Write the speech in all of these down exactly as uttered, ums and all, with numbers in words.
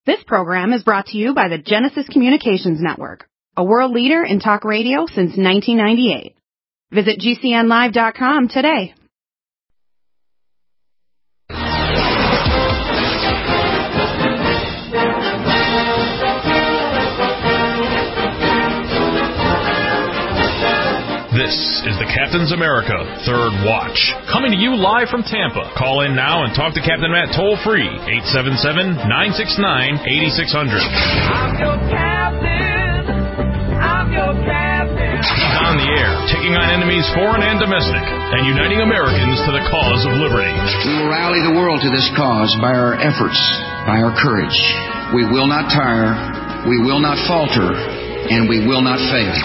This program is brought to you by the Genesis Communications Network, a world leader in talk radio since nineteen ninety-eight. Visit G C N live dot com today. This is the Captain's America Third Watch, coming to you live from Tampa. Call in now and talk to Captain Matt toll-free, eight seven seven, nine six nine, eight six zero zero. I'm your captain. I'm your captain. He's on the air, taking on enemies foreign and domestic, and uniting Americans to the cause of liberty. We will rally the world to this cause by our efforts, by our courage. We will not tire, we will not falter, and we will not fail.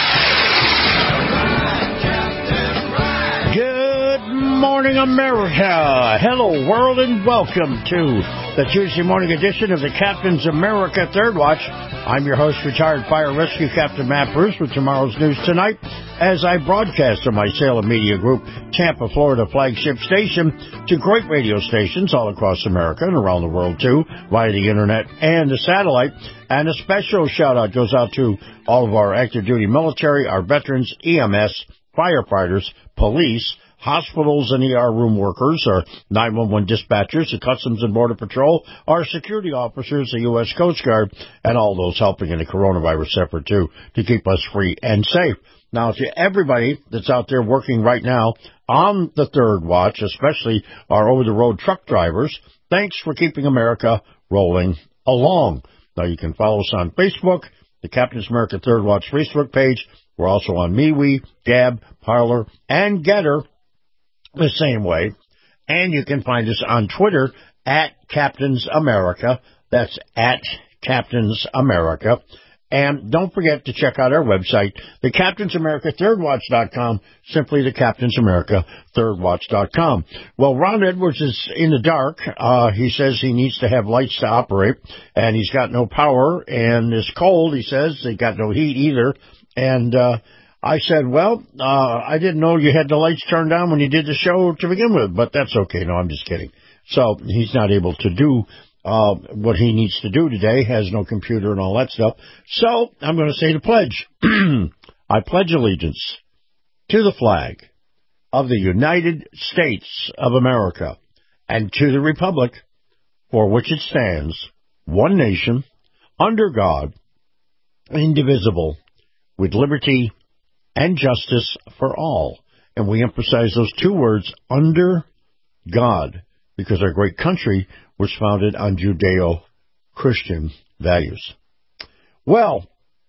Morning, America. Hello, world, and welcome to the Tuesday morning edition of the Captain's America Third Watch. I'm your host, retired fire rescue Captain Matt Bruce, with tomorrow's news tonight as I broadcast on my Salem Media Group, Tampa, Florida flagship station to great radio stations all across America and around the world, too, via the internet and the satellite. And a special shout-out goes out to all of our active duty military, our veterans, E M S, firefighters, police, hospitals and E R room workers, our nine one one dispatchers, the Customs and Border Patrol, our security officers, the U S Coast Guard, and all those helping in the coronavirus effort, too, to keep us free and safe. Now, to everybody that's out there working right now on the Third Watch, especially our over-the-road truck drivers, thanks for keeping America rolling along. Now, you can follow us on Facebook, the Captain's America Third Watch Facebook page. We're also on MeWe, Gab, Parler, and Getter the same way. And you can find us on Twitter at Captains America. That's at Captains America. And don't forget to check out our website, the Captains America Third Watch dot com, simply the Captains America Third Watch dot com. Well, Ron Edwards is in the dark. Uh, he says he needs to have lights to operate, and he's got no power, and it's cold, he says. They got no heat either. And, uh, I said, well, uh, I didn't know you had the lights turned on when you did the show to begin with, but that's okay. No, I'm just kidding. So he's not able to do uh, what he needs to do today, has no computer and all that stuff. So I'm going to say the pledge. I pledge allegiance to the flag of the United States of America and to the republic for which it stands, one nation, under God, indivisible, with liberty and justice for all. And we emphasize those two words, under God, because our great country was founded on Judeo-Christian values. Well,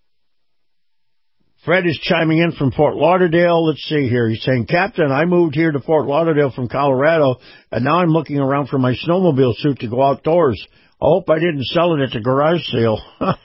Fred is chiming in from Fort Lauderdale. Let's see here. He's saying, Captain, I moved here to Fort Lauderdale from Colorado, and now I'm looking around for my snowmobile suit to go outdoors. I hope I didn't sell it at the garage sale.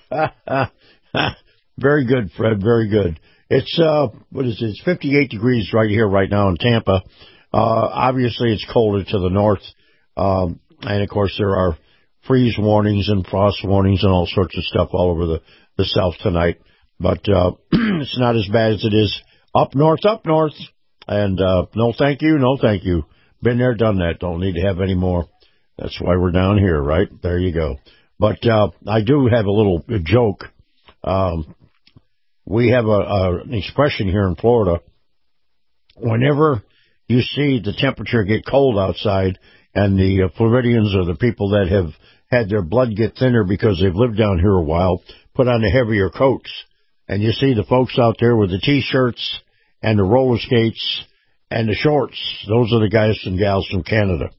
Very good, Fred, very good. It's, uh, what is it? It's fifty-eight degrees right here, right now in Tampa. Uh, obviously it's colder to the north. Um, and of course there are freeze warnings and frost warnings and all sorts of stuff all over the, the south tonight. But, uh, it's not as bad as it is up north, up north. And, uh, no thank you, no thank you. Been there, done that. Don't need to have any more. That's why we're down here, right? There you go. But, uh, I do have a little a joke. Um, We have a, a, an expression here in Florida. Whenever you see the temperature get cold outside and the uh, Floridians or the people that have had their blood get thinner because they've lived down here a while put on the heavier coats, and you see the folks out there with the T-shirts and the roller skates and the shorts, those are the guys and gals from Canada.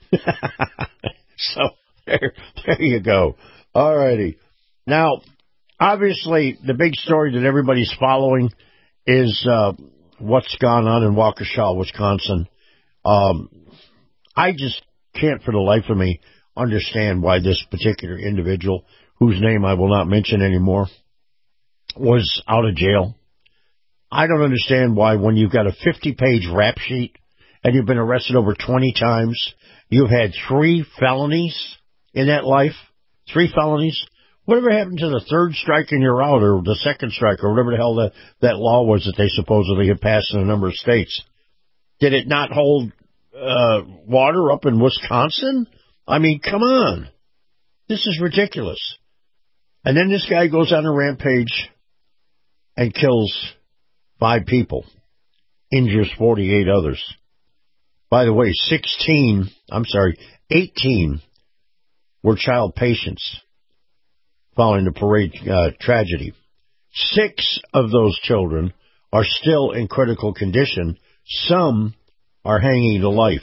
So there, there you go. All righty. Now, obviously, the big story that everybody's following is uh, what's gone on in Waukesha, Wisconsin. Um, I just can't for the life of me understand why this particular individual, whose name I will not mention anymore, was out of jail. I don't understand why, when you've got a fifty-page rap sheet and you've been arrested over twenty times, you've had three felonies in that life, three felonies. Whatever happened to the third strike and you're out, or the second strike, or whatever the hell that, that law was that they supposedly had passed in a number of states? Did it not hold uh, water up in Wisconsin? I mean, come on. This is ridiculous. And then this guy goes on a rampage and kills five people, injures forty-eight others. By the way, sixteen, I'm sorry, eighteen were child patients following the parade uh, tragedy. Six of those children are still in critical condition. Some are hanging to life.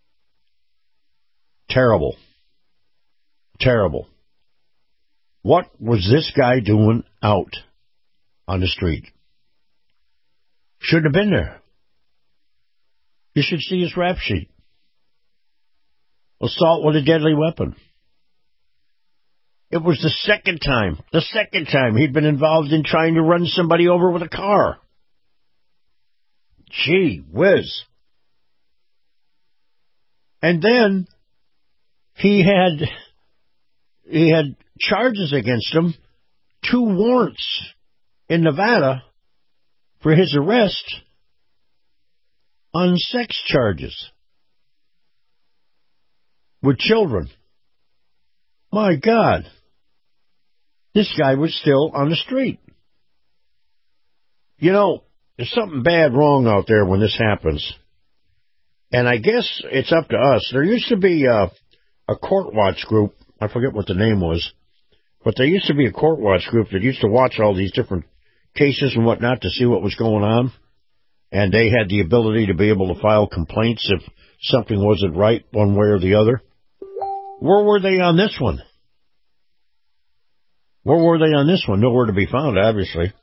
Terrible. Terrible. What was this guy doing out on the street? Shouldn't have been there. You should see his rap sheet. Assault with a deadly weapon. It was the second time, the second time he'd been involved in trying to run somebody over with a car. Gee whiz. And then he had he had charges against him, two warrants in Nevada for his arrest on sex charges with children. My God. This guy was still on the street. You know, there's something bad wrong out there when this happens. And I guess it's up to us. There used to be a, a court watch group. I forget what the name was. But there used to be a court watch group that used to watch all these different cases and whatnot to see what was going on. And they had the ability to be able to file complaints if something wasn't right one way or the other. Where were they on this one? Where were they on this one? Nowhere to be found, obviously.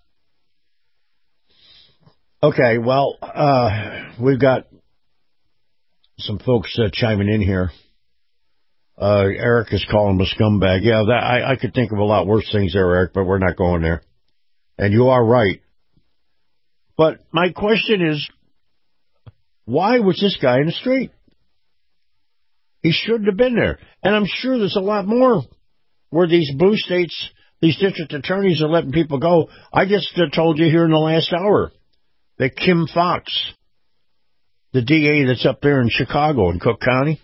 Okay, well, uh, we've got some folks uh, chiming in here. Uh, Eric is calling him a scumbag. Yeah, that, I, I could think of a lot worse things there, Eric, but we're not going there. And you are right. But my question is, why was this guy in the street? He shouldn't have been there. And I'm sure there's a lot more where these blue states, these district attorneys are letting people go. I just uh, told you here in the last hour that Kim Fox, the D A that's up there in Chicago in Cook County,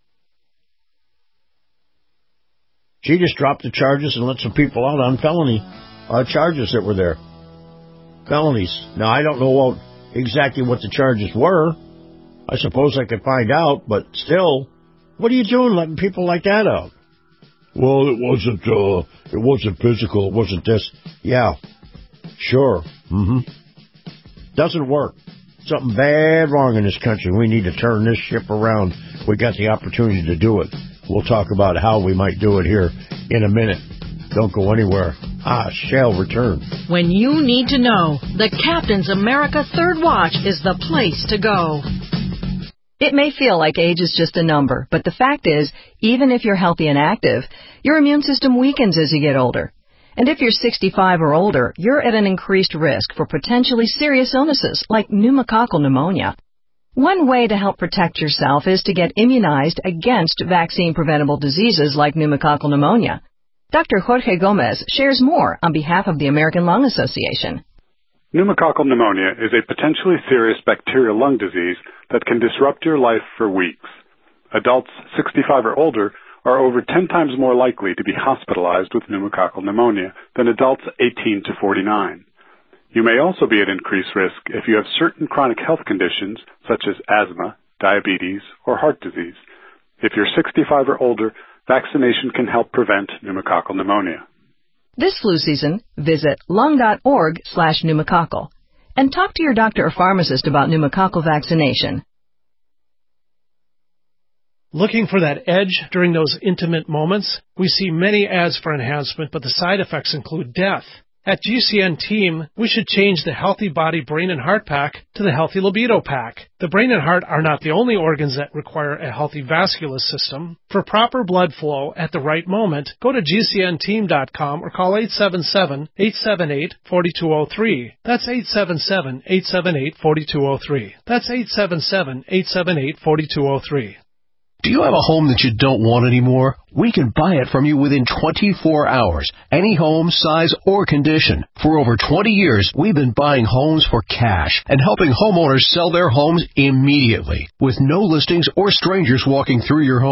she just dropped the charges and let some people out on felony uh, charges that were there. Felonies. Now, I don't know what, exactly what the charges were. I suppose I could find out, but still, what are you doing letting people like that out? Well, it wasn't, uh, it wasn't physical, it wasn't this. Yeah, sure. Mm-hmm. Doesn't work. Something bad wrong in this country. We need to turn this ship around. We got the opportunity to do it. We'll talk about how we might do it here in a minute. Don't go anywhere. Ah, shall return. When you need to know, the Captain's America Third Watch is the place to go. It may feel like age is just a number, but the fact is, even if you're healthy and active, your immune system weakens as you get older. And if you're sixty-five or older, you're at an increased risk for potentially serious illnesses like pneumococcal pneumonia. One way to help protect yourself is to get immunized against vaccine-preventable diseases like pneumococcal pneumonia. Doctor Jorge Gomez shares more on behalf of the American Lung Association. Pneumococcal pneumonia is a potentially serious bacterial lung disease that can disrupt your life for weeks. Adults sixty-five or older are over ten times more likely to be hospitalized with pneumococcal pneumonia than adults eighteen to forty-nine. You may also be at increased risk if you have certain chronic health conditions such as asthma, diabetes, or heart disease. If you're sixty-five or older, vaccination can help prevent pneumococcal pneumonia. This flu season, visit lung.org slash pneumococcal and talk to your doctor or pharmacist about pneumococcal vaccination. Looking for that edge during those intimate moments? We see many ads for enhancement, but the side effects include death. At G C N Team, we should change the Healthy Body Brain and Heart Pack to the Healthy Libido Pack. The brain and heart are not the only organs that require a healthy vascular system. For proper blood flow at the right moment, go to G C N team dot com or call eight seven seven, eight seven eight, four two zero three. That's eight seven seven, eight seven eight, four two zero three. That's eight seven seven, eight seven eight, four two zero three. Do you have a home that you don't want anymore? We can buy it from you within twenty-four hours. Any home, size, or condition. For over twenty years, we've been buying homes for cash and helping homeowners sell their homes immediately with no listings or strangers walking through your home.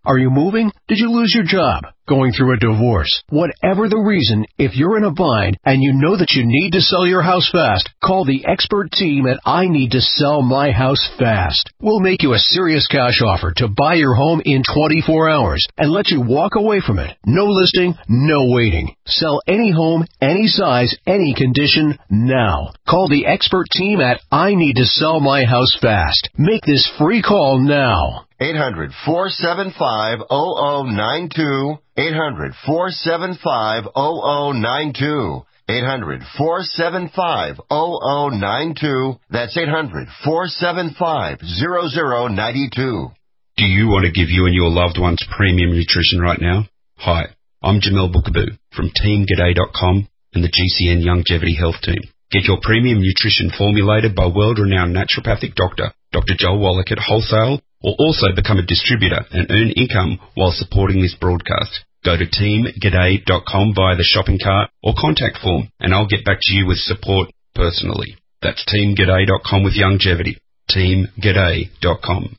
Are you moving? Did you lose your job? Going through a divorce? Whatever the reason, if you're in a bind and you know that you need to sell your house fast, call the expert team at I Need to Sell My House Fast. We'll make you a serious cash offer to buy your home in twenty-four hours and let you walk away from it. No listing, no waiting. Sell any home, any size, any condition, now. Call the expert team at I Need to Sell My House Fast. Make this free call now. eight hundred, four seven five, zero zero nine two. eight hundred, four seven five, zero zero nine two. eight hundred, four seven five, zero zero nine two. That's eight hundred, four seven five, zero zero nine two. Do you want to give you and your loved ones premium nutrition right now? Hi, I'm Jamel Bookaboo from Team G'day dot com and the G C N Longevity Health Team. Get your premium nutrition formulated by world-renowned naturopathic doctor, Doctor Joel Wallach at Wholesale, or also become a distributor and earn income while supporting this broadcast. Go to Team G'day dot com via the shopping cart or contact form, and I'll get back to you with support personally. That's Team G'day dot com with longevity. Team G'day dot com.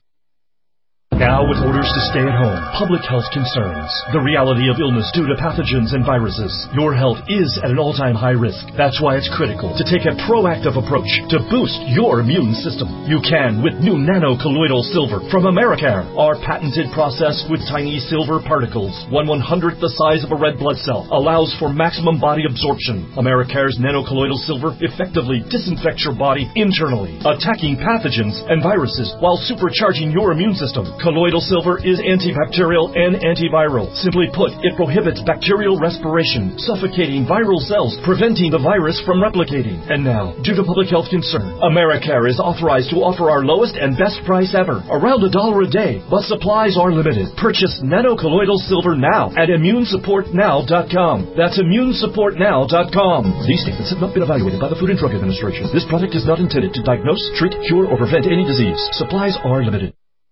Now with orders to stay at home, public health concerns, the reality of illness due to pathogens and viruses, your health is at an all-time high risk. That's why it's critical to take a proactive approach to boost your immune system. You can with new nano-colloidal silver from Americare. Our patented process with tiny silver particles, one one-hundredth the size of a red blood cell, allows for maximum body absorption. Americare's nano-colloidal silver effectively disinfects your body internally, attacking pathogens and viruses while supercharging your immune system. Colloidal silver is antibacterial and antiviral. Simply put, it prohibits bacterial respiration, suffocating viral cells, preventing the virus from replicating. And now, due to public health concern, Americare is authorized to offer our lowest and best price ever, around a dollar a day, but supplies are limited. Purchase nano-colloidal silver now at immune support now dot com. That's immune support now dot com. These statements have not been evaluated by the Food and Drug Administration. This product is not intended to diagnose, treat, cure, or prevent any disease. Supplies are limited.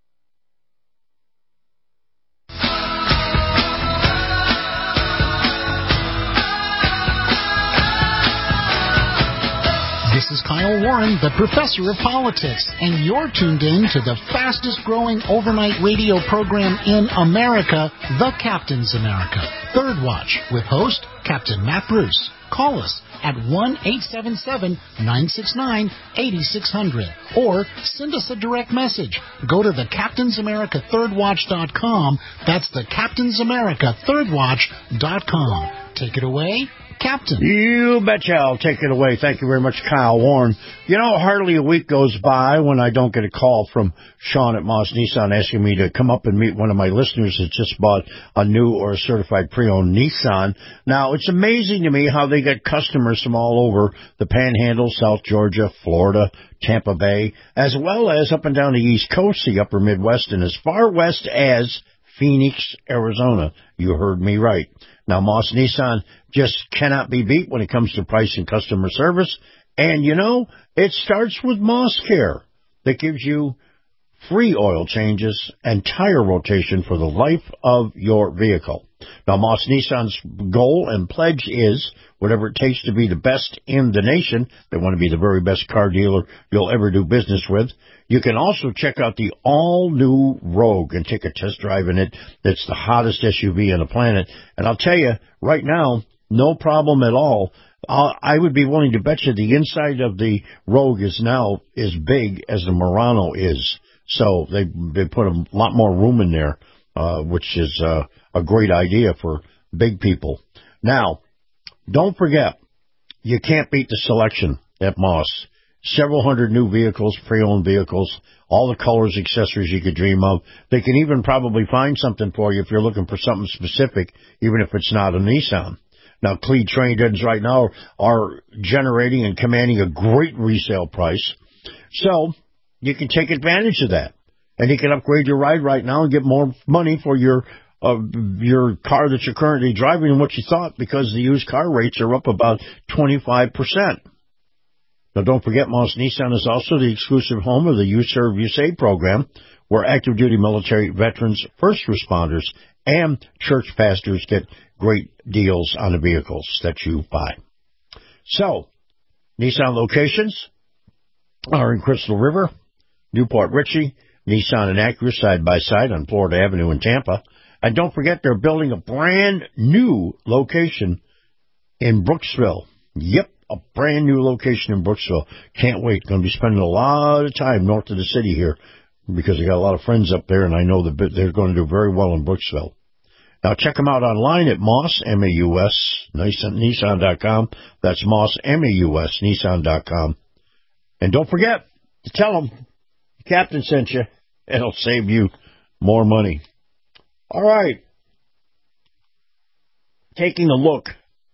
This is Kyle Warren, the professor of politics, and you're tuned in to the fastest growing overnight radio program in America, The Captain's America. Third Watch with host Captain Matt Bruce. Call us at one eight seven seven, nine six nine, eight six zero zero or send us a direct message. Go to the captains america third watch dot com. That's the captains america third watch dot com. Take it away, Captain. You betcha. I'll take it away. Thank you very much, Kyle Warren. You know, hardly a week goes by when I don't get a call from Sean at Moss Nissan asking me to come up and meet one of my listeners that just bought a new or a certified pre-owned Nissan. Now, it's amazing to me how they get customers from all over the Panhandle, South Georgia, Florida, Tampa Bay, as well as up and down the East Coast, the upper Midwest, and as far west as Phoenix, Arizona. You heard me right. Now, Moss Nissan just cannot be beat when it comes to price and customer service. And, you know, it starts with Moss Care that gives you free oil changes and tire rotation for the life of your vehicle. Now, Moss Nissan's goal and pledge is whatever it takes to be the best in the nation. They want to be the very best car dealer you'll ever do business with. You can also check out the all-new Rogue and take a test drive in it. It's the hottest S U V on the planet. And I'll tell you, right now, no problem at all. Uh, I would be willing to bet you the inside of the Rogue is now as big as the Murano is. So they they put a lot more room in there, uh, which is uh, a great idea for big people. Now, don't forget, you can't beat the selection at Moss. Several hundred new vehicles, pre-owned vehicles, all the colors, accessories you could dream of. They can even probably find something for you if you're looking for something specific, even if it's not a Nissan. Now, Cleed Trade-ins right now are generating and commanding a great resale price. So you can take advantage of that. And you can upgrade your ride right now and get more money for your uh, your car that you're currently driving than what you thought, because the used car rates are up about twenty-five percent. Now, don't forget, Moss Nissan is also the exclusive home of the You Serve, You Save program, where active duty military veterans, first responders, and church pastors get great deals on the vehicles that you buy. So, Nissan locations are in Crystal River, Newport Richey, Nissan and Acura side by side on Florida Avenue in Tampa. And don't forget, they're building a brand new location in Brooksville. Yep, a brand new location in Brooksville. Can't wait. Going to be spending a lot of time north of the city here because I got a lot of friends up there, and I know that they're going to do very well in Brooksville. Now, check them out online at Moss, M A U S, Nissan dot com. That's Moss, M A U S, Nissan dot com. And don't forget to tell them the captain sent you. It'll save you more money. All right. Taking a look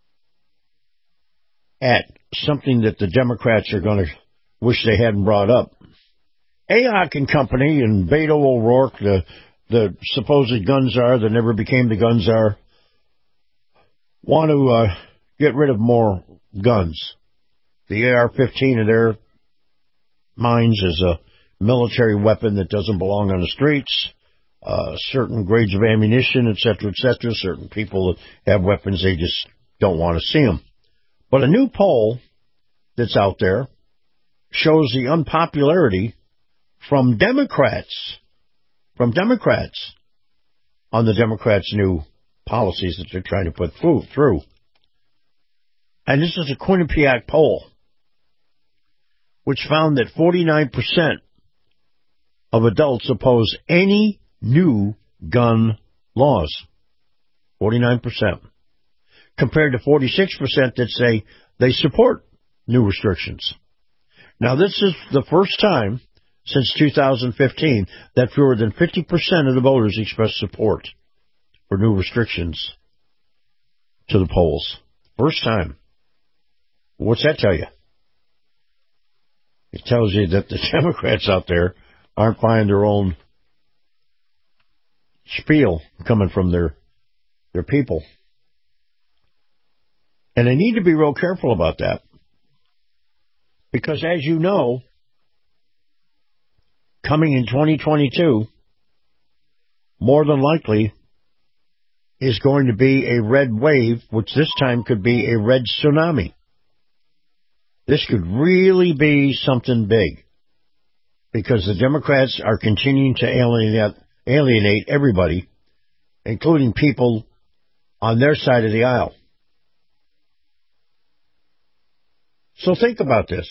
at something that the Democrats are going to wish they hadn't brought up. A O C and Company and Beto O'Rourke, the, the supposed gun czar that never became the gun czar, want to uh, get rid of more guns. The A R fifteen in their minds is a military weapon that doesn't belong on the streets. Uh, certain grades of ammunition, et cetera, et cetera. Certain people that have weapons, they just don't want to see them. But a new poll that's out there shows the unpopularity from Democrats, from Democrats on the Democrats' new policies that they're trying to put through. And this is a Quinnipiac poll, which found that forty-nine percent of adults oppose any new gun laws. forty-nine percent. Compared to forty-six percent that say they support new restrictions. Now, this is the first time since two thousand fifteen that fewer than fifty percent of the voters expressed support for new restrictions to the polls. First time. What's that tell you? It tells you that the Democrats out there aren't buying their own spiel coming from their their people. And they need to be real careful about that. Because as you know, coming in twenty twenty-two, more than likely is going to be a red wave, which this time could be a red tsunami. This could really be something big. Because the Democrats are continuing to alienate, alienate everybody, including people on their side of the aisle. So think about this.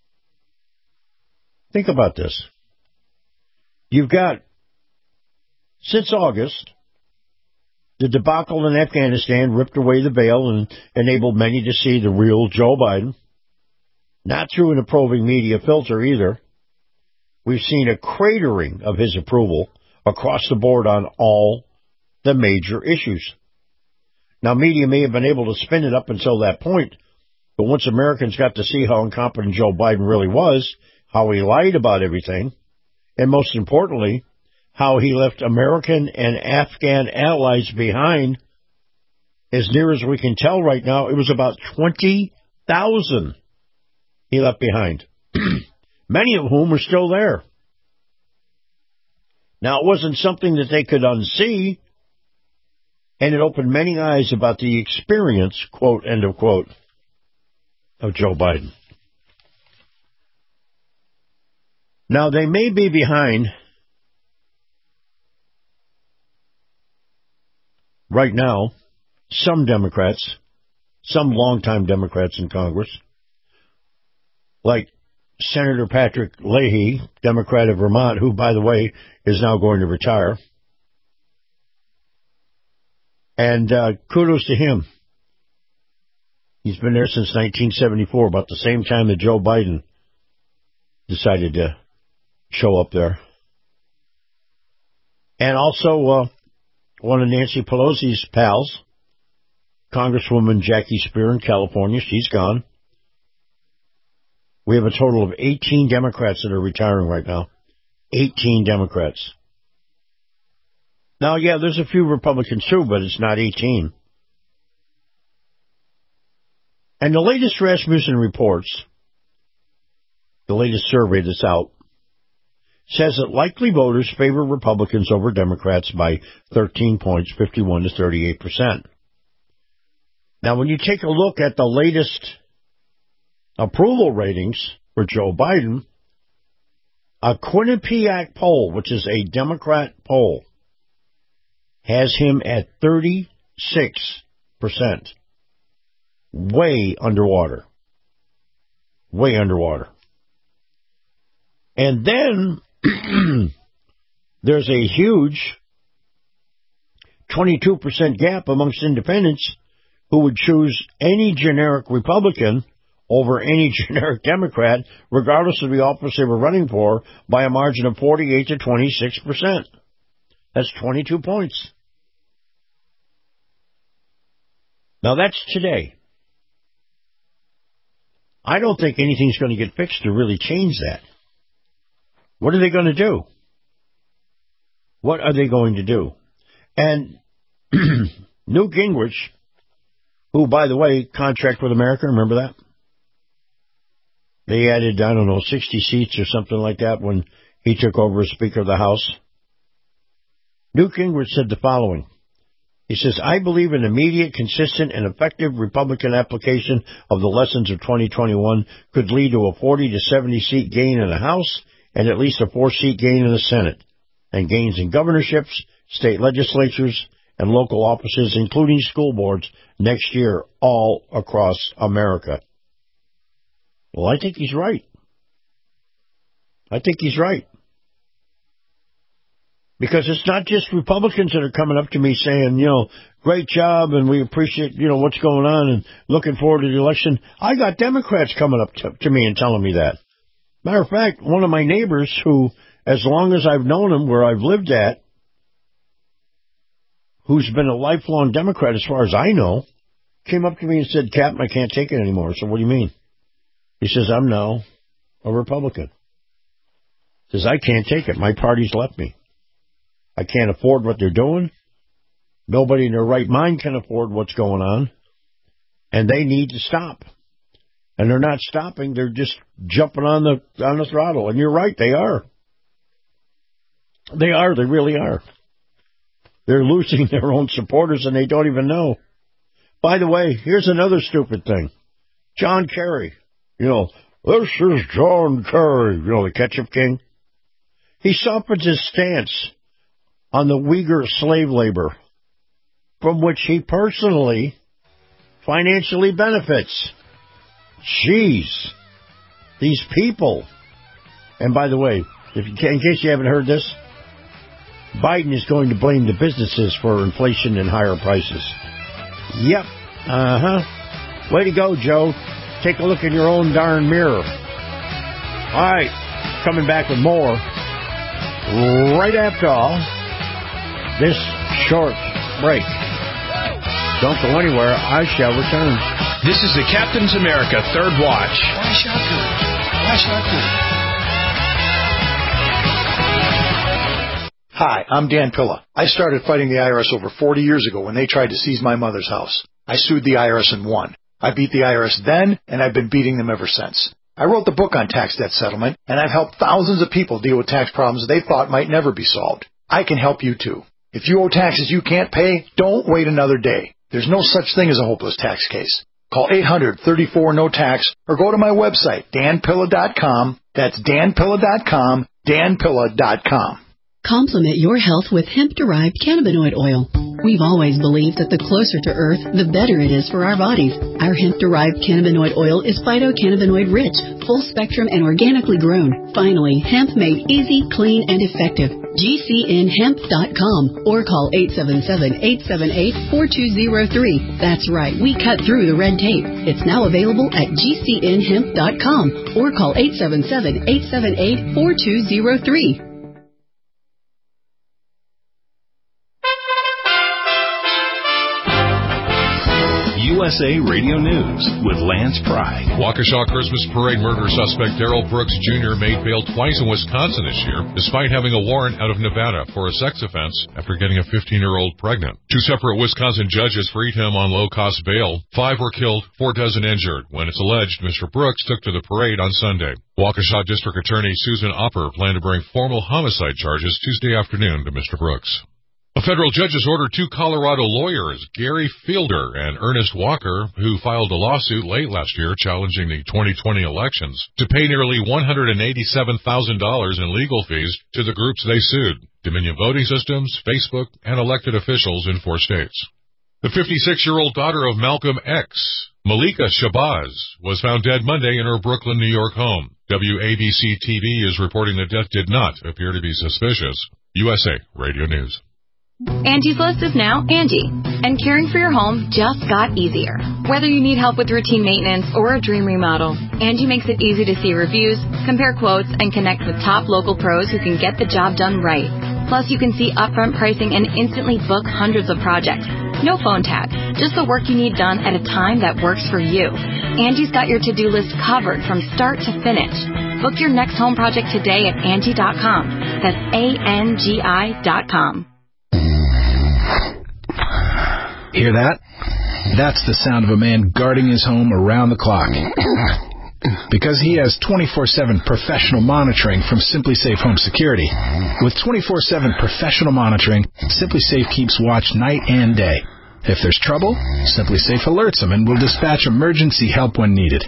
Think about this. You've got, since August, the debacle in Afghanistan ripped away the veil and enabled many to see the real Joe Biden. Not through an approving media filter either. We've seen a cratering of his approval across the board on all the major issues. Now, media may have been able to spin it up until that point, but once Americans got to see how incompetent Joe Biden really was, how he lied about everything, and most importantly, how he left American and Afghan allies behind, as near as we can tell right now, it was about twenty thousand he left behind. Many of whom are still there. Now, it wasn't something that they could unsee, and it opened many eyes about the experience, quote, end of quote, of Joe Biden. Now, they may be behind right now some Democrats, some longtime Democrats in Congress, like Senator Patrick Leahy, Democrat of Vermont, who, by the way, is now going to retire. And uh, kudos to him. He's been there since nineteen seventy-four, about the same time that Joe Biden decided to show up there. And also uh, one of Nancy Pelosi's pals, Congresswoman Jackie Spear in California. She's gone. We have a total of eighteen Democrats that are retiring right now. eighteen Democrats. Now, yeah, there's a few Republicans too, but it's not eighteen. And the latest Rasmussen reports, the latest survey that's out, says that likely voters favor Republicans over Democrats by thirteen points, fifty-one to thirty-eight percent. Now, when you take a look at the latest approval ratings for Joe Biden, A Quinnipiac poll, which is a Democrat poll, has him at thirty-six percent. Way underwater. Way underwater. And then there's a huge twenty-two percent gap amongst independents who would choose any generic Republican over any generic Democrat, regardless of the office they were running for, by a margin of forty-eight to twenty-six percent. That's twenty-two points. Now, that's today. I don't think anything's going to get fixed to really change that. What are they going to do? What are they going to do? And Newt Gingrich, who, by the way, contract with America, remember that? They added, I don't know, sixty seats or something like that when he took over as Speaker of the House. Newt Gingrich said the following. He says, I believe an immediate, consistent, and effective Republican application of the lessons of twenty twenty-one could lead to a forty to seventy seat gain in the House and at least a four seat gain in the Senate, and gains in governorships, state legislatures, and local offices, including school boards, next year all across America. Well, I think he's right. I think he's right. Because it's not just Republicans that are coming up to me saying, you know, great job and we appreciate, you know, what's going on and looking forward to the election. I got Democrats coming up to, to me and telling me that. Matter of fact, one of my neighbors who, as long as I've known him, where I've lived at, who's been a lifelong Democrat as far as I know, came up to me and said, Captain, I can't take it anymore. So what do you mean? He says, I'm now a Republican. He says, I can't take it. My party's left me. I can't afford what they're doing. Nobody in their right mind can afford what's going on. And they need to stop. And they're not stopping. They're just jumping on the on the throttle. And you're right, they are. They are. They really are. They're losing their own supporters and they don't even know. By the way, here's another stupid thing. John Kerry. You know, this is John Kerry. You know, the ketchup king. He softens his stance on the Uyghur slave labor, from which he personally financially benefits. Jeez. These people. And by the way, if you, in case you haven't heard this, Biden is going to blame the businesses for inflation and higher prices. Yep. Uh-huh. Way to go, Joe. Take a look in your own darn mirror. All right. Coming back with more right after all this short break. Don't go anywhere. I shall return. This is the Captain's America Third Watch. Why shotgun? Why shotgun? Hi, I'm Dan Pilla. I started fighting the I R S over forty years ago when they tried to seize my mother's house. I sued the I R S and won. I beat the I R S then, and I've been beating them ever since. I wrote the book on tax debt settlement, and I've helped thousands of people deal with tax problems they thought might never be solved. I can help you too. If you owe taxes you can't pay, don't wait another day. There's no such thing as a hopeless tax case. Call eight hundred, thirty-four, no tax or go to my website, dan pilla dot com. That's dan pilla dot com, dan pilla dot com. Complement your health with hemp-derived cannabinoid oil. We've always believed that the closer to Earth, the better it is for our bodies. Our hemp-derived cannabinoid oil is phytocannabinoid-rich, full-spectrum, and organically grown. Finally, hemp made easy, clean, and effective. G C N hemp dot com or call eight seven seven, eight seven eight, four two zero three. That's right, we cut through the red tape. It's now available at G C N hemp dot com or call eight seven seven, eight seven eight, four two zero three. U S A Radio News with Lance Pry. Waukesha Christmas Parade murder suspect Darrell Brooks Junior made bail twice in Wisconsin this year, despite having a warrant out of Nevada for a sex offense after getting a fifteen-year-old pregnant. Two separate Wisconsin judges freed him on low-cost bail. Five were killed, four dozen injured, when it's alleged Mister Brooks took to the parade on Sunday. Waukesha District Attorney Susan Opper planned to bring formal homicide charges Tuesday afternoon to Mister Brooks. A federal judge has ordered two Colorado lawyers, Gary Fielder and Ernest Walker, who filed a lawsuit late last year challenging the twenty twenty elections, to pay nearly one hundred eighty-seven thousand dollars in legal fees to the groups they sued, Dominion Voting Systems, Facebook, and elected officials in four states. The fifty-six-year-old daughter of Malcolm X, Malika Shabazz, was found dead Monday in her Brooklyn, New York home. W A B C T V is reporting the death did not appear to be suspicious. U S A Radio News. Angie's List is now Angie, and caring for your home just got easier. Whether you need help with routine maintenance or a dream remodel, Angie makes it easy to see reviews, compare quotes, and connect with top local pros who can get the job done right. Plus, you can see upfront pricing and instantly book hundreds of projects. No phone tag, just the work you need done at a time that works for you. Angie's got your to-do list covered from start to finish. Book your next home project today at Angie dot com. That's A N G I dot com. Hear that? That's the sound of a man guarding his home around the clock. Because he has twenty-four seven professional monitoring from SimpliSafe Home Security. With twenty-four seven professional monitoring, SimpliSafe keeps watch night and day. If there's trouble, SimpliSafe alerts them and will dispatch emergency help when needed.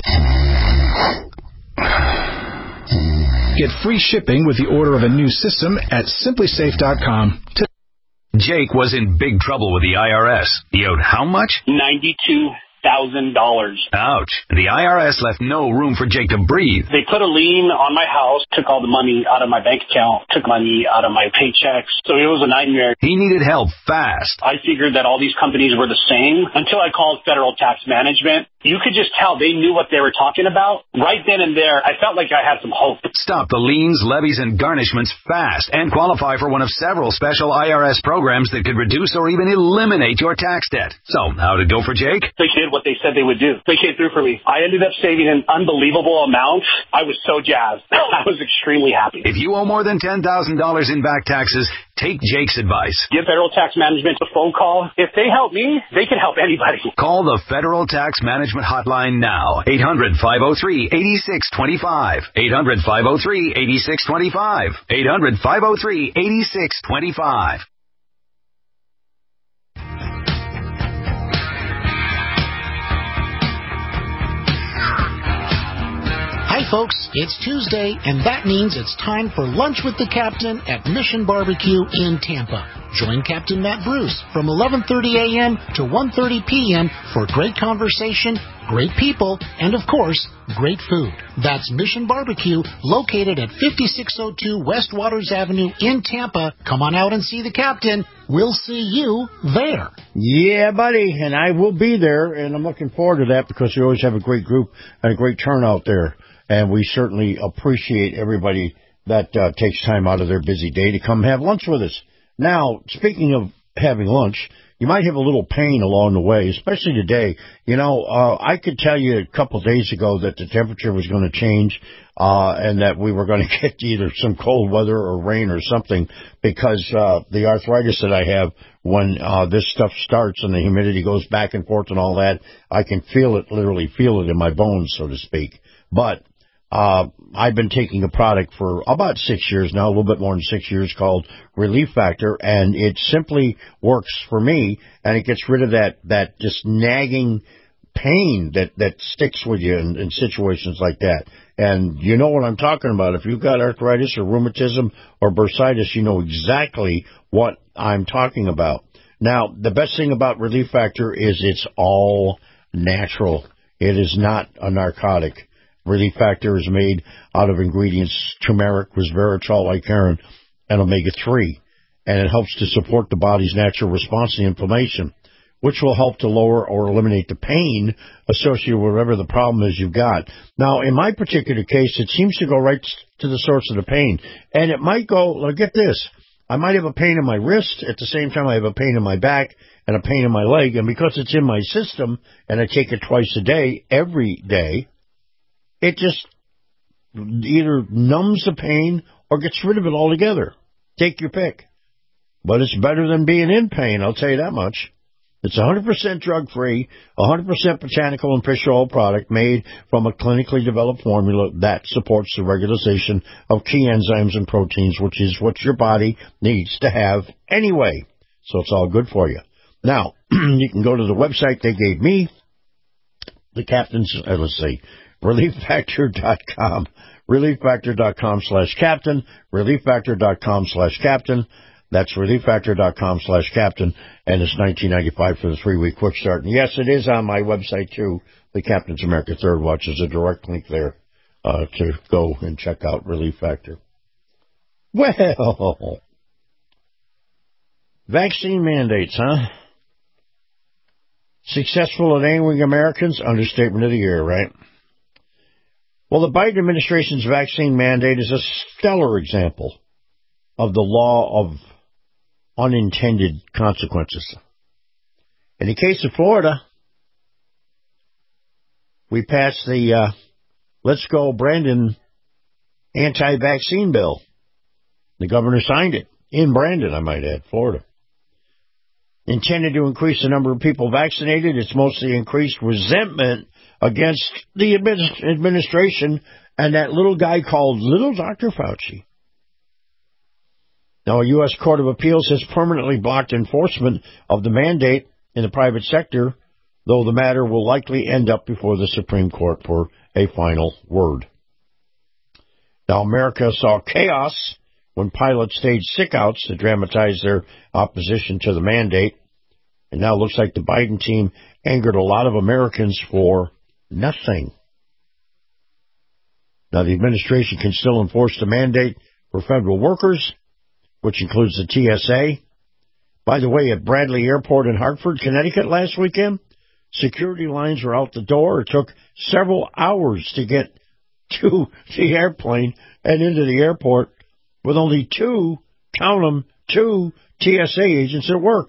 Get free shipping with the order of a new system at Simply Safe dot com today. Jake was in big trouble with the I R S. He owed how much? ninety-two thousand dollars. Ouch. The I R S left no room for Jake to breathe. They put a lien on my house, took all the money out of my bank account, took money out of my paychecks. So it was a nightmare. He needed help fast. I figured that all these companies were the same until I called Federal Tax Management. You could just tell they knew what they were talking about. Right then and there, I felt like I had some hope. Stop the liens, levies, and garnishments fast and qualify for one of several special I R S programs that could reduce or even eliminate your tax debt. So, how'd it go for Jake? They did what they said they would do. They came through for me. I ended up saving an unbelievable amount. I was so jazzed. I was extremely happy. If you owe more than ten thousand dollars in back taxes, take Jake's advice. Give Federal Tax Management a phone call. If they help me, they can help anybody. Call the Federal Tax Management Hotline now. eight hundred, five oh three, eight six two five. eight hundred, five oh three, eight six two five. eight hundred, five oh three, eight six two five. Hi, folks. It's Tuesday, and that means it's time for Lunch with the Captain at Mission Barbecue in Tampa. Join Captain Matt Bruce from eleven thirty a.m. to one thirty p.m. for great conversation, great people, and, of course, great food. That's Mission Barbecue, located at fifty-six oh two West Waters Avenue in Tampa. Come on out and see the Captain. We'll see you there. Yeah, buddy, and I will be there, and I'm looking forward to that because we always have a great group and a great turnout there. And we certainly appreciate everybody that uh, takes time out of their busy day to come have lunch with us. Now, speaking of having lunch, you might have a little pain along the way, especially today. You know, uh, I could tell you a couple of days ago that the temperature was going to change uh, and that we were going to get either some cold weather or rain or something because uh, the arthritis that I have when uh, this stuff starts and the humidity goes back and forth and all that, I can feel it, literally feel it in my bones, so to speak. But Uh, I've been taking a product for about six years now, a little bit more than six years, called Relief Factor, and it simply works for me, and it gets rid of that, that just nagging pain that, that sticks with you in, in situations like that. And you know what I'm talking about. If you've got arthritis or rheumatism or bursitis, you know exactly what I'm talking about. Now, the best thing about Relief Factor is it's all natural. It is not a narcotic. Relief Factor is made out of ingredients turmeric, resveratrol, icariin, and omega three, and it helps to support the body's natural response to inflammation, which will help to lower or eliminate the pain associated with whatever the problem is you've got. Now, in my particular case, it seems to go right to the source of the pain, and it might go, like, get this, I might have a pain in my wrist, at the same time I have a pain in my back and a pain in my leg, and because it's in my system, and I take it twice a day, every day, it just either numbs the pain or gets rid of it altogether. Take your pick. But it's better than being in pain, I'll tell you that much. It's one hundred percent drug-free, one hundred percent botanical and fish oil product made from a clinically developed formula that supports the regulation of key enzymes and proteins, which is what your body needs to have anyway. So it's all good for you. Now, you can go to the website they gave me, the captain's, uh, let's see, relief factor dot com, relief factor dot com slash captain, relief factor dot com slash captain. That's relief factor dot com slash captain, and it's nineteen ninety-five for the three-week quick start. And yes, it is on my website, too. The Captain's America Third Watch is a direct link there uh, to go and check out Relief Factor. Well, vaccine mandates, huh? Successful at angering Americans? Understatement of the year, right? Well, the Biden administration's vaccine mandate is a stellar example of the law of unintended consequences. In the case of Florida, we passed the uh, Let's Go Brandon anti-vaccine bill. The governor signed it in Brandon, I might add, Florida. Intended to increase the number of people vaccinated, it's mostly increased resentment against the administration and that little guy called Little Doctor Fauci. Now, a U S Court of Appeals has permanently blocked enforcement of the mandate in the private sector, though the matter will likely end up before the Supreme Court for a final word. Now, America saw chaos when pilots staged sickouts to dramatize their opposition to the mandate, and now it looks like the Biden team angered a lot of Americans for nothing. Now, the administration can still enforce the mandate for federal workers, which includes the T S A. By the way, at Bradley Airport in Hartford, Connecticut last weekend, security lines were out the door. It took several hours to get to the airplane and into the airport with only two, count them, two T S A agents at work.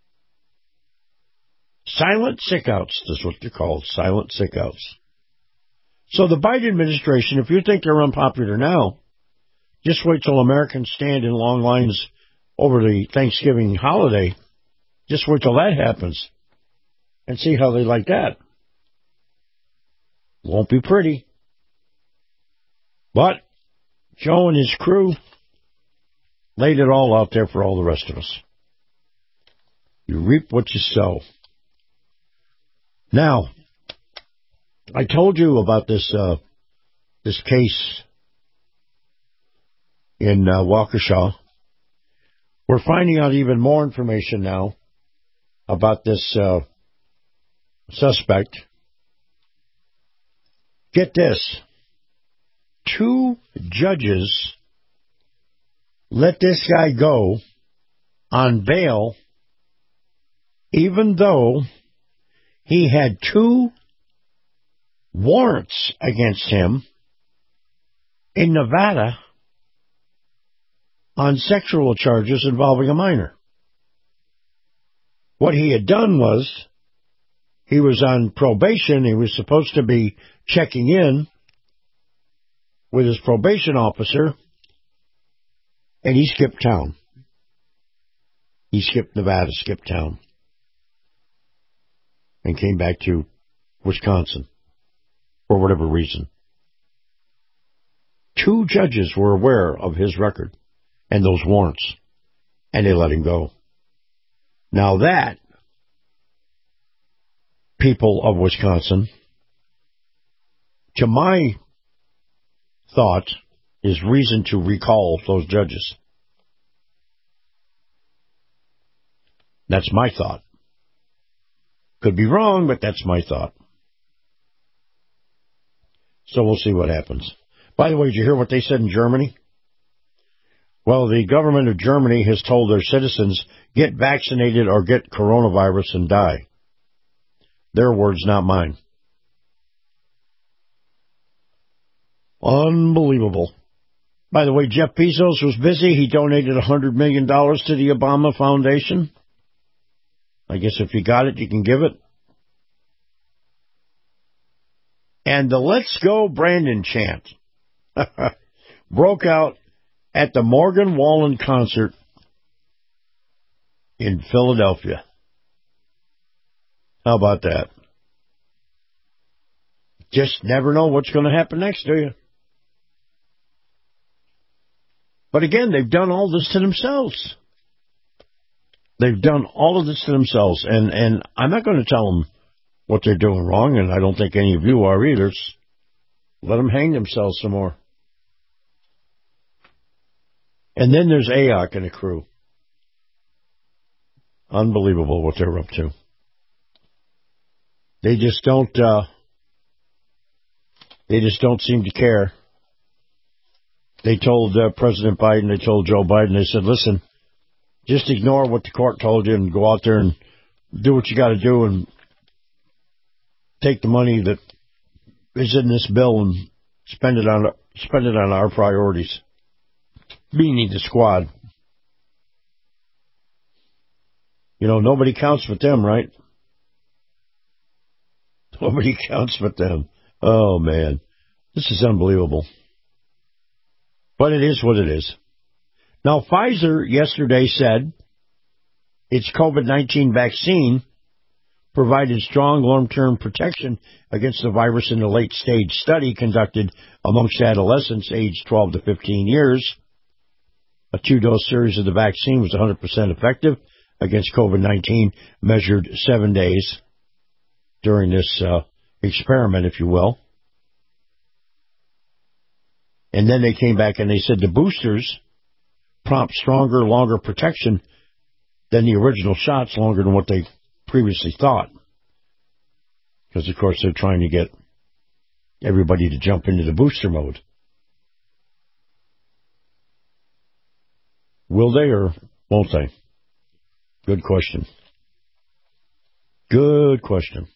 Silent sickouts, that's what they're called, silent sickouts. So the Biden administration, if you think they're unpopular now, just wait till Americans stand in long lines over the Thanksgiving holiday. Just wait till that happens and see how they like that. Won't be pretty. But Joe and his crew laid it all out there for all the rest of us. You reap what you sow. Now, I told you about this uh, this case in uh, Waukesha. We're finding out even more information now about this uh, suspect. Get this. Two judges let this guy go on bail even though he had two warrants against him in Nevada on sexual charges involving a minor. What he had done was, he was on probation. He was supposed to be checking in with his probation officer, and he skipped town. He skipped Nevada, skipped town, and came back to Wisconsin for whatever reason. Two judges were aware of his record and those warrants, and they let him go. Now that, people of Wisconsin, to my thought, is reason to recall those judges. That's my thought. Could be wrong, but that's my thought. So we'll see what happens. By the way, did you hear what they said in Germany? Well, the government of Germany has told their citizens, get vaccinated or get coronavirus and die. Their words, not mine. Unbelievable. By the way, Jeff Bezos was busy. He donated one hundred million dollars to the Obama Foundation. I guess if you got it, you can give it. And the Let's Go Brandon chant broke out at the Morgan Wallen concert in Philadelphia. How about that? Just never know what's going to happen next, do you? But again, they've done all this to themselves. They've done all of this to themselves, and, and I'm not going to tell them what they're doing wrong, and I don't think any of you are either. Let them hang themselves some more. And then there's A O C and the crew. Unbelievable what they're up to. They just don't, uh, they just don't seem to care. They told uh, President Biden, they told Joe Biden, they said, listen, just ignore what the court told you and go out there and do what you got to do and take the money that is in this bill and spend it on spend it on our priorities, meaning the squad. You know, nobody counts with them, right? Nobody counts with them. Oh, man. This is unbelievable. But it is what it is. Now, Pfizer yesterday said its COVID nineteen vaccine provided strong long-term protection against the virus in a late-stage study conducted amongst adolescents aged twelve to fifteen years. A two-dose series of the vaccine was one hundred percent effective against COVID nineteen, measured seven days during this uh, experiment, if you will. And then they came back and they said the boosters prompt stronger, longer protection than the original shots, longer than what they previously thought. Because, of course, they're trying to get everybody to jump into the booster mode. Will they or won't they? Good question. Good question.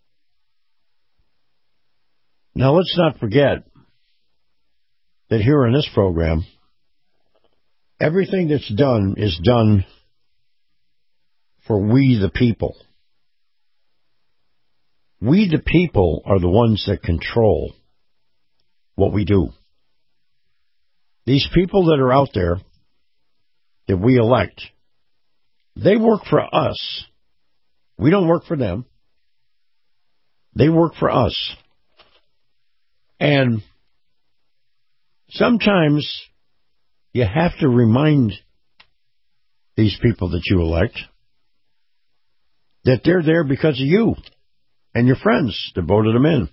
Now, let's not forget that here in this program, everything that's done is done for we the people. We the people are the ones that control what we do. These people that are out there that we elect, they work for us. We don't work for them. They work for us. And sometimes you have to remind these people that you elect that they're there because of you and your friends that voted them in.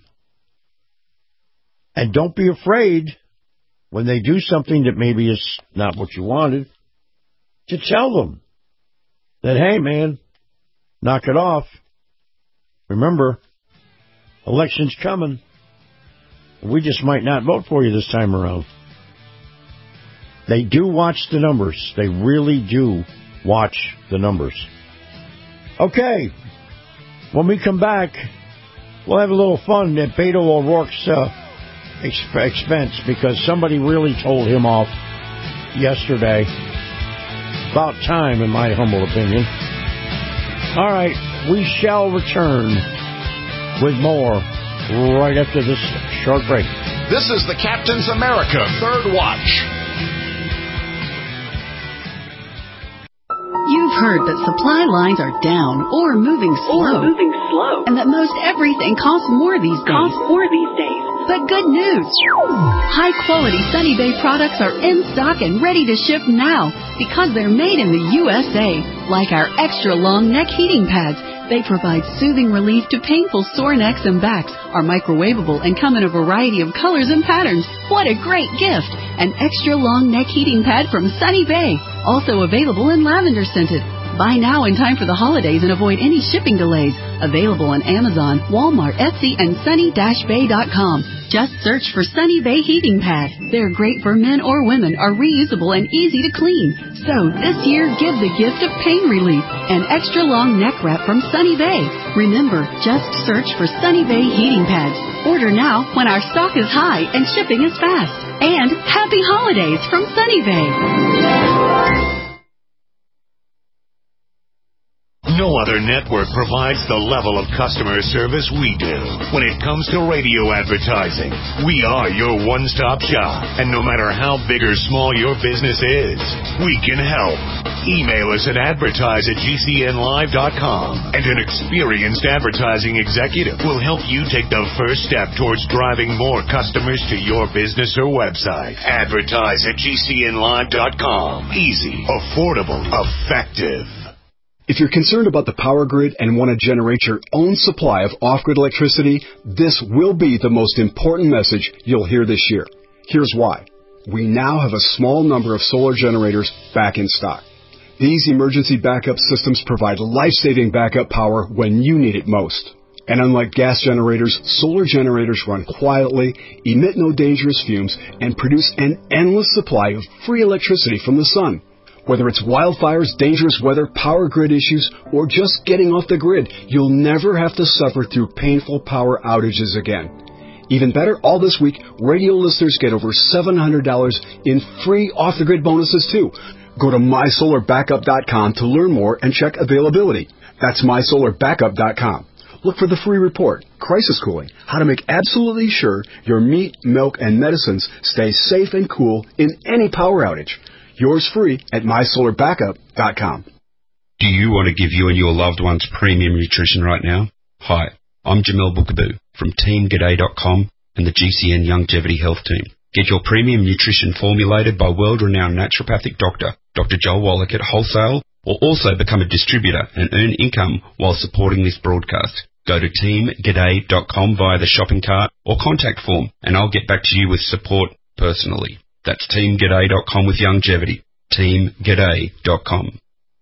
And don't be afraid when they do something that maybe is not what you wanted to tell them that, hey, man, knock it off. Remember, election's coming. We just might not vote for you this time around. They do watch the numbers. They really do watch the numbers. Okay, when we come back, we'll have a little fun at Beto O'Rourke's uh, exp- expense because somebody really told him off yesterday. About time, in my humble opinion. All right, we shall return with more right after this short break. This is the Captain's America Third Watch. You've heard that supply lines are down or moving slow. Or moving slow. And that most everything costs more these days. Costs more these days. But good news. High-quality Sunny Bay products are in stock and ready to ship now because they're made in the U S A. Like our extra-long neck heating pads. They provide soothing relief to painful sore necks and backs, are microwavable, and come in a variety of colors and patterns. What a great gift! An extra-long neck heating pad from Sunny Bay. Also available in lavender scented. Buy now in time for the holidays and avoid any shipping delays. Available on Amazon, Walmart, Etsy, and sunny dash bay dot com. Just search for Sunny Bay Heating Pad. They're great for men or women, are reusable and easy to clean. So this year, give the gift of pain relief. An extra long neck wrap from Sunny Bay. Remember, just search for Sunny Bay Heating Pads. Order now when our stock is high and shipping is fast. And happy holidays from Sunny Bay. No other network provides the level of customer service we do. When it comes to radio advertising, we are your one-stop shop. And no matter how big or small your business is, we can help. Email us at advertise at g c n live dot com, and an experienced advertising executive will help you take the first step towards driving more customers to your business or website. Advertise at g c n live dot com. Easy, affordable, effective. If you're concerned about the power grid and want to generate your own supply of off-grid electricity, this will be the most important message you'll hear this year. Here's why. We now have a small number of solar generators back in stock. These emergency backup systems provide life-saving backup power when you need it most. And unlike gas generators, solar generators run quietly, emit no dangerous fumes, and produce an endless supply of free electricity from the sun. Whether it's wildfires, dangerous weather, power grid issues, or just getting off the grid, you'll never have to suffer through painful power outages again. Even better, all this week, radio listeners get over seven hundred dollars in free off-the-grid bonuses, too. Go to my solar backup dot com to learn more and check availability. That's my solar backup dot com. Look for the free report, Crisis Cooling, how to make absolutely sure your meat, milk, and medicines stay safe and cool in any power outage. Yours free at my solar backup dot com. Do you want to give you and your loved ones premium nutrition right now? Hi, I'm Jamel Bookaboo from team g'day dot com and the G C N Longevity Health Team. Get your premium nutrition formulated by world-renowned naturopathic doctor, Doctor Joel Wallach at wholesale, or also become a distributor and earn income while supporting this broadcast. Go to team g'day dot com via the shopping cart or contact form, and I'll get back to you with support personally. That's team g'day dot com with longevity. team g'day dot com.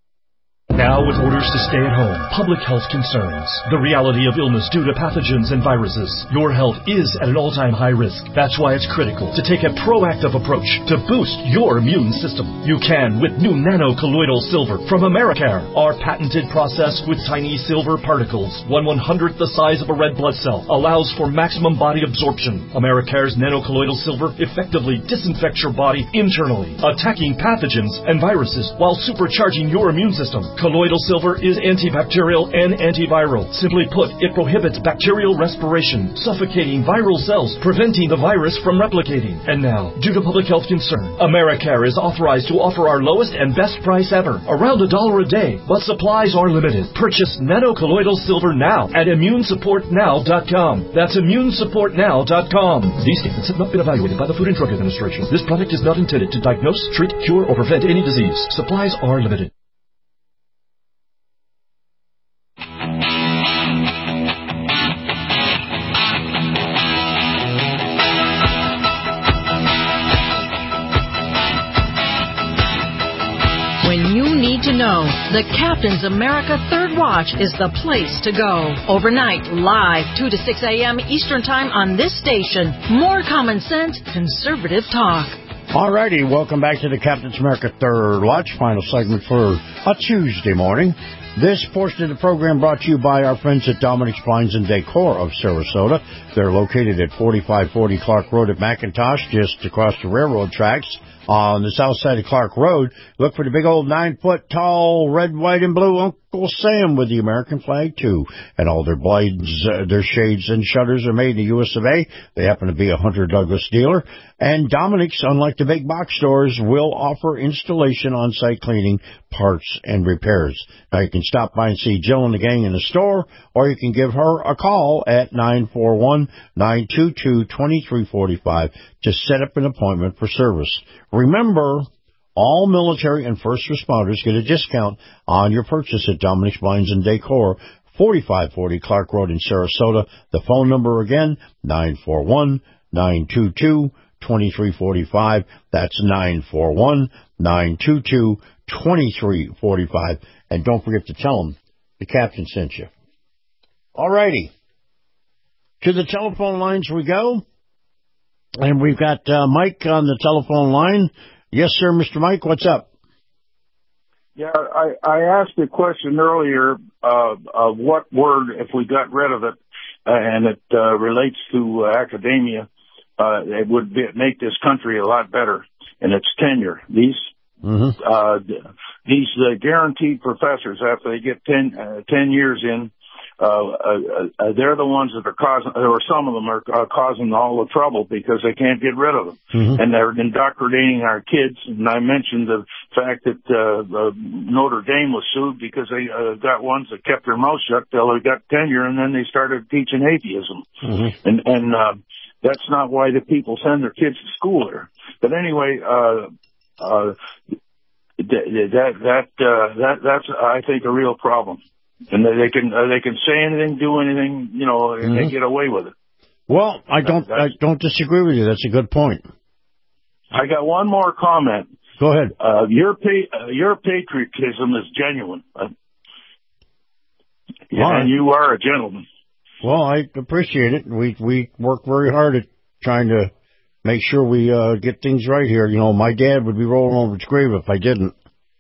Now with orders to stay at home, public health concerns, the reality of illness due to pathogens and viruses, your health is at an all-time high risk. That's why it's critical to take a proactive approach to boost your immune system. You can with new nano-colloidal silver from Americare. Our patented process with tiny silver particles, one one-hundredth the size of a red blood cell, allows for maximum body absorption. Americare's nano-colloidal silver effectively disinfects your body internally, attacking pathogens and viruses while supercharging your immune system. Colloidal silver is antibacterial and antiviral. Simply put, it prohibits bacterial respiration, suffocating viral cells, preventing the virus from replicating. And now, due to public health concern, Americare is authorized to offer our lowest and best price ever, around a dollar a day, but supplies are limited. Purchase nano-colloidal silver now at immune support now dot com. That's immune support now dot com. These statements have not been evaluated by the Food and Drug Administration. This product is not intended to diagnose, treat, cure, or prevent any disease. Supplies are limited. To know, the Captain's America Third Watch is the place to go. Overnight, live, two to six a.m. Eastern Time on this station. More common sense, conservative talk. All righty, welcome back to the Captain's America Third Watch, final segment for a Tuesday morning. This portion of the program brought to you by our friends at Dominic's Blinds and Decor of Sarasota. They're located at forty-five forty Clark Road at McIntosh, just across the railroad tracks. On the south side of Clark Road, look for the big old nine-foot tall red, white, and blue Uncle Sam with the American flag, too. And all their blinds, uh, their shades and shutters are made in the U S of A. They happen to be a Hunter Douglas dealer. And Dominic's, unlike the big box stores, will offer installation, on-site cleaning, parts, and repairs. Now, you can stop by and see Jill and the gang in the store, or you can give her a call at nine four one, nine two two, two three four five to set up an appointment for service. Remember, all military and first responders get a discount on your purchase at Dominic's Blinds and Decor, forty-five forty Clark Road in Sarasota. The phone number again, nine four one, nine two two, two three four five. That's nine four one, nine two two, two three four five. And don't forget to tell them the captain sent you. All righty. To the telephone lines we go. And we've got uh, Mike on the telephone line. Yes, sir, Mister Mike, what's up? Yeah, I, I asked a question earlier uh, of what word, if we got rid of it, uh, and it uh, relates to uh, academia, uh, it would be, make this country a lot better, and it's tenure. These mm-hmm. uh, these uh, guaranteed professors, after they get ten, uh, ten years in, Uh, uh, uh, they're the ones that are causing, or some of them are uh, causing all the trouble because they can't get rid of them. Mm-hmm. And they're indoctrinating our kids. And I mentioned the fact that uh, uh, Notre Dame was sued because they uh, got ones that kept their mouth shut till they got tenure, and then they started teaching atheism. Mm-hmm. And, and uh, that's not why the people send their kids to school there. But anyway, uh, uh, that that uh, that that's I think a real problem, and they, they can uh, they can say anything, do anything, you know, and mm-hmm. they get away with it. Well, I don't that, I don't disagree with you. That's a good point. I got one more comment. Go ahead. Uh, your pa- uh, your patriotism is genuine, uh, yeah, right. And you are a gentleman. Well, I appreciate it. We we work very hard at trying to make sure we uh, get things right here. You know, my dad would be rolling over his grave if I didn't.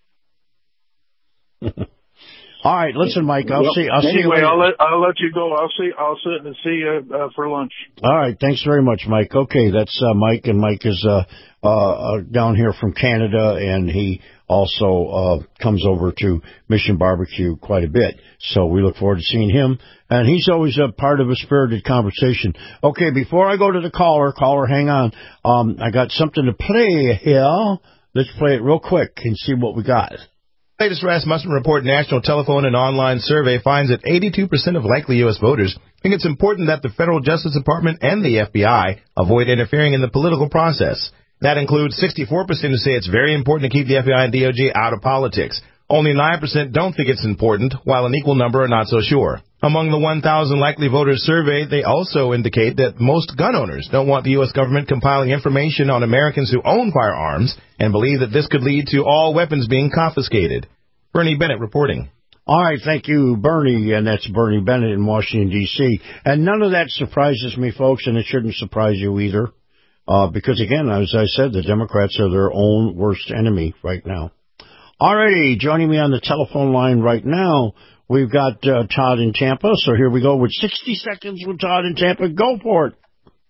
All right, listen, Mike. I'll well, see. I'll anyway, see you later. I'll let I'll let you go. I'll see. I'll sit and see you uh, for lunch. All right. Thanks very much, Mike. Okay, that's uh, Mike, and Mike is uh, uh, down here from Canada, and he also uh, comes over to Mission Barbecue quite a bit. So we look forward to seeing him, and he's always a part of a spirited conversation. Okay, before I go to the caller, caller, hang on. Um, I got something to play here. Let's play it real quick and see what we got. Latest Rasmussen Report national telephone and online survey finds that eighty-two percent of likely U S voters think it's important that the Federal Justice Department and the F B I avoid interfering in the political process. That includes sixty-four percent who say it's very important to keep the F B I and D O J out of politics. Only nine percent don't think it's important, while an equal number are not so sure. Among the one thousand likely voters surveyed, they also indicate that most gun owners don't want the U S government compiling information on Americans who own firearms and believe that this could lead to all weapons being confiscated. Bernie Bennett reporting. All right, thank you, Bernie, and that's Bernie Bennett in Washington, D C And none of that surprises me, folks, and it shouldn't surprise you either, uh, because, again, as I said, the Democrats are their own worst enemy right now. All righty, joining me on the telephone line right now, we've got uh, Todd in Tampa, so here we go with sixty seconds with Todd in Tampa. Go for it.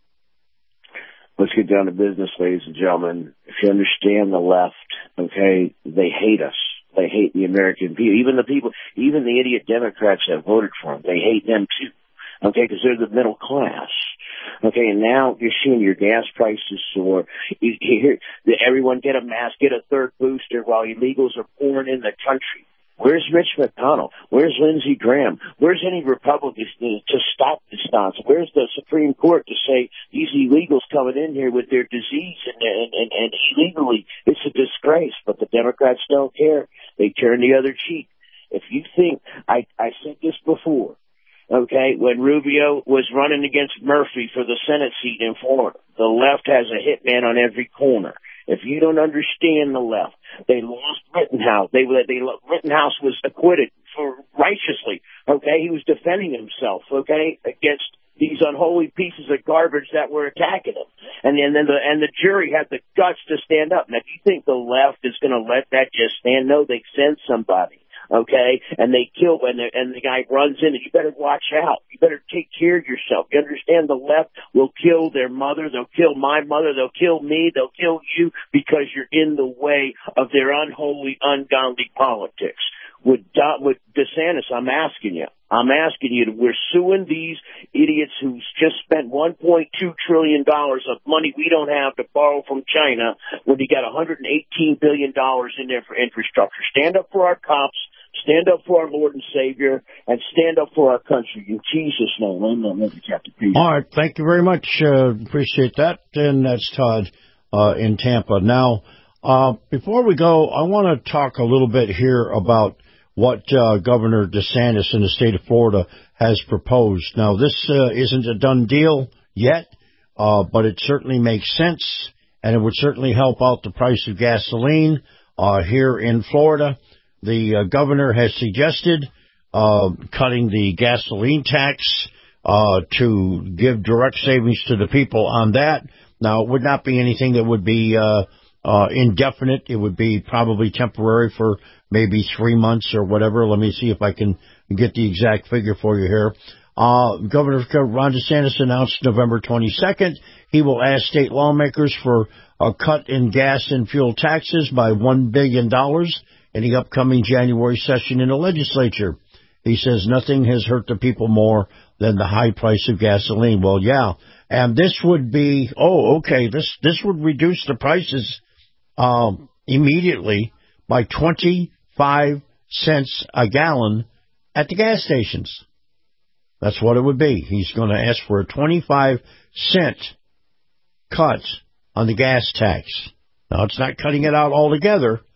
Let's get down to business, ladies and gentlemen. If you understand the left, okay, they hate us. They hate the American people. Even the people, even the idiot Democrats that voted for them, they hate them too, okay, because they're the middle class. Okay, and now you're seeing your gas prices soar. You, you hear everyone get a mask, get a third booster while illegals are pouring in the country. Where's Mitch McConnell? Where's Lindsey Graham? Where's any Republicans to stop this nonsense? Where's the Supreme Court to say these illegals coming in here with their disease and, and, and, and illegally? It's a disgrace, but the Democrats don't care. They turn the other cheek. If you think, I, I said this before, okay, when Rubio was running against Murphy for the Senate seat in Florida, the left has a hitman on every corner. If you don't understand the left, they lost Rittenhouse. They, they, Rittenhouse was acquitted for righteously, okay? He was defending himself, okay, against these unholy pieces of garbage that were attacking him. And then, then the, and the jury had the guts to stand up. Now, if you think the left is going to let that just stand, no, they send somebody. Okay, and they kill, and the, and the guy runs in, and you better watch out. You better take care of yourself. You understand the left will kill their mother, they'll kill my mother, they'll kill me, they'll kill you because you're in the way of their unholy, ungodly politics. With, with DeSantis, I'm asking you, I'm asking you, we're suing these idiots who just spent one point two trillion dollars of money we don't have to borrow from China when you got one hundred eighteen billion dollars in there for infrastructure. Stand up for our cops, stand up for our Lord and Savior, and stand up for our country. In Jesus' name, amen. All right, thank you very much. Uh, appreciate that. And that's Todd uh, in Tampa. Now, uh, before we go, I want to talk a little bit here about what uh, Governor DeSantis in the state of Florida has proposed. Now, this uh, isn't a done deal yet, uh, but it certainly makes sense, and it would certainly help out the price of gasoline uh, here in Florida. The uh, governor has suggested uh, cutting the gasoline tax uh, to give direct savings to the people on that. Now, it would not be anything that would be uh, uh, indefinite. It would be probably temporary for maybe three months or whatever. Let me see if I can get the exact figure for you here. Uh, Governor Ron DeSantis announced November twenty-second he will ask state lawmakers for a cut in gas and fuel taxes by one billion dollars in the upcoming January session in the legislature. He says nothing has hurt the people more than the high price of gasoline. Well, yeah, and this would be, oh, okay, this, this would reduce the prices um, immediately by twenty-five cents a gallon at the gas stations. That's what it would be. He's going to ask for a twenty-five cent cut on the gas tax. Now, it's not cutting it out altogether.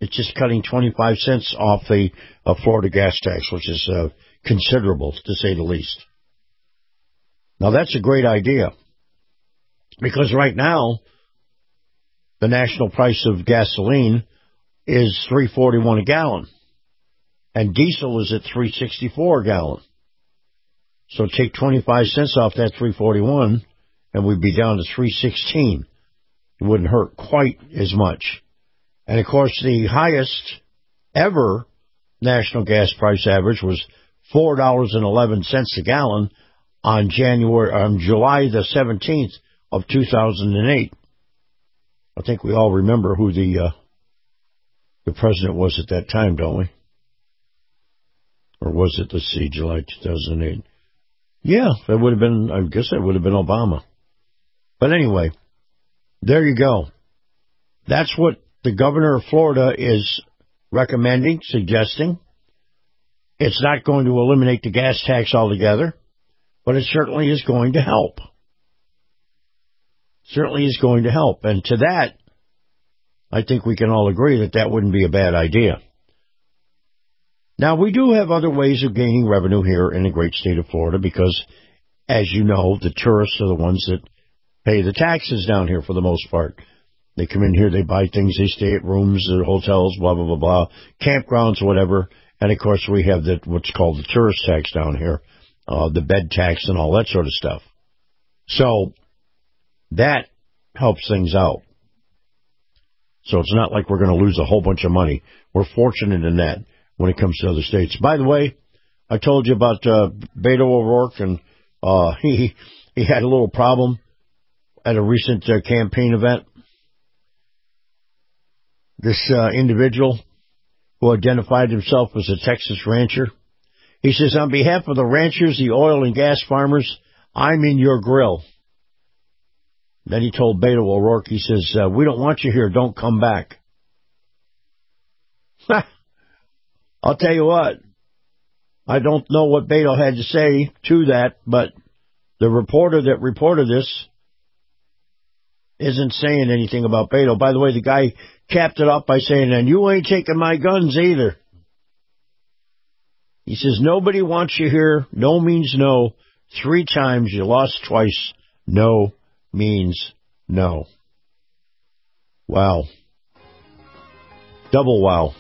It's just cutting twenty-five cents off the uh, Florida gas tax, which is uh, considerable, to say the least. Now, that's a great idea, because right now, the national price of gasoline is three forty-one a gallon, and diesel is at three sixty-four a gallon. So take twenty-five cents off that three forty-one, and we'd be down to three sixteen. It wouldn't hurt quite as much. And, of course, the highest ever national gas price average was four dollars and eleven cents a gallon on January, on July the seventeenth of two thousand eight. I think we all remember who the uh, the president was at that time, don't we? Or was it, let's see, July two thousand eight? Yeah, that would have been, I guess that would have been Obama. But anyway, there you go. That's what the governor of Florida is recommending, suggesting. It's not going to eliminate the gas tax altogether, but it certainly is going to help. Certainly is going to help. And to that, I think we can all agree that that wouldn't be a bad idea. Now, we do have other ways of gaining revenue here in the great state of Florida because, as you know, the tourists are the ones that pay the taxes down here for the most part. They come in here, they buy things, they stay at rooms, at hotels, blah, blah, blah, blah, campgrounds, whatever. And, of course, we have the, what's called the tourist tax down here, uh, the bed tax and all that sort of stuff. So that helps things out. So it's not like we're going to lose a whole bunch of money. We're fortunate in that when it comes to other states. By the way, I told you about uh, Beto O'Rourke, and uh, he he had a little problem at a recent uh, campaign event. This uh, individual who identified himself as a Texas rancher, he says, on behalf of the ranchers, the oil and gas farmers, I'm in your grill. Then he told Beto O'Rourke, he says, uh, we don't want you here, don't come back. I'll tell you what, I don't know what Beto had to say to that, but the reporter that reported this isn't saying anything about Beto. By the way, the guy capped it off by saying, and you ain't taking my guns either. He says, nobody wants you here. No means no. Three times, you lost twice. No means no. Wow. Double wow.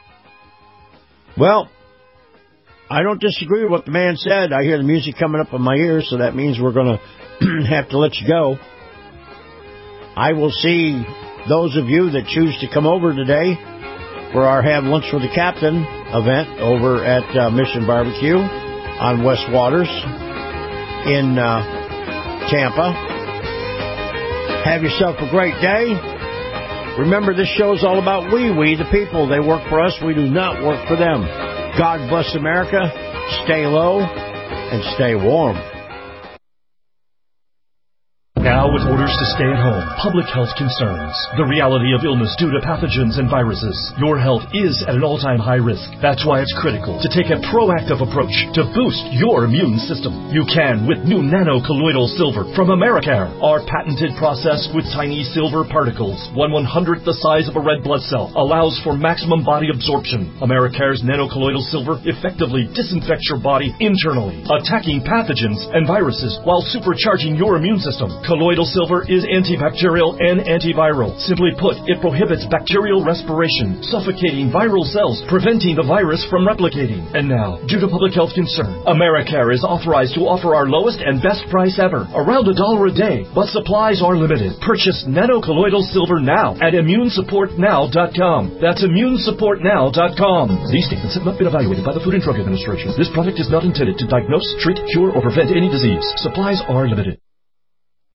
Well, I don't disagree with what the man said. I hear the music coming up in my ears, so that means we're going to have to let you go. I will see those of you that choose to come over today for our Have Lunch with the Captain event over at uh, Mission Barbecue on West Waters in uh, Tampa. Have yourself a great day. Remember, this show is all about we, we, the people. They work for us. We do not work for them. God bless America. Stay low and stay warm. Now with orders to stay at home, public health concerns, the reality of illness due to pathogens and viruses, your health is at an all-time high risk. That's why it's critical to take a proactive approach to boost your immune system. You can with new nano-colloidal silver from Americare. Our patented process with tiny silver particles, one one-hundredth the size of a red blood cell, allows for maximum body absorption. Americare's nano-colloidal silver effectively disinfects your body internally, attacking pathogens and viruses while supercharging your immune system. Colloidal silver is antibacterial and antiviral. Simply put, it prohibits bacterial respiration, suffocating viral cells, preventing the virus from replicating. And now, due to public health concern, Americare is authorized to offer our lowest and best price ever, around a dollar a day, but supplies are limited. Purchase nano-colloidal silver now at immune support now dot com. That's immune support now dot com. These statements have not been evaluated by the Food and Drug Administration. This product is not intended to diagnose, treat, cure, or prevent any disease. Supplies are limited.